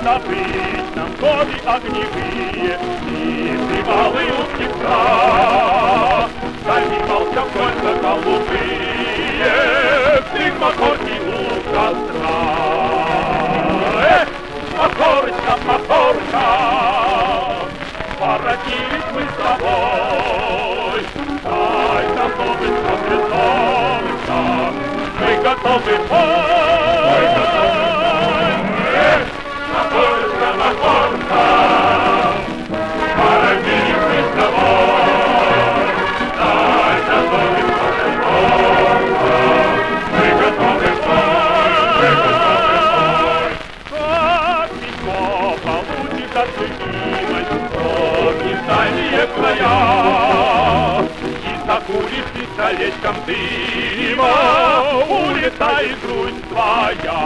забыть нам годы огневые и привалы у Днепра. Занимался только голубые, дымоходный у костра. Махорочка, Махорочка, породились мы с тобой. Дай нам новый солнце, мы готовы пой. Махорочка, Махорочка, породились мы с тобой. Дай нам новый солнце, мы готовы пой. Дальние края, и закурив пистолетом дыма, улетает грудь твоя.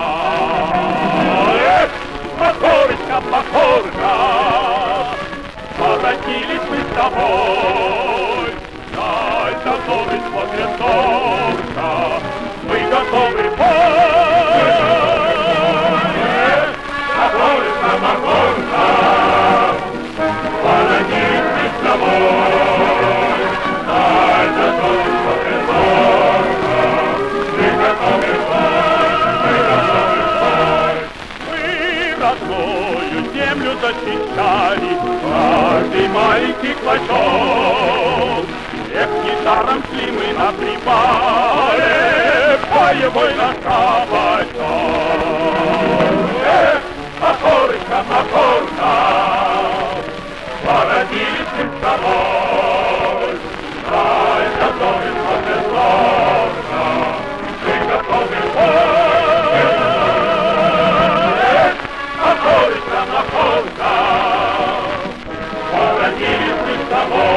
Махорочка, Махорочка, породились мы с тобой. Дай готовы смотрят солнца, мы готовы пой. Махорочка, Махорочка, породились мы с тобой. Дай готовы смотрят солнца, мы готовы пой. Мы родную землю защищали, каждый маленький клочок. Эх, недаром шли мы на привале, боевой наш кабачок. Эх, Махорочка, Махорочка, породились мы с тобой. Дай готовы смотрят солнца, мы готовы пой. Махорочка, Махорочка, породились мы с тобой.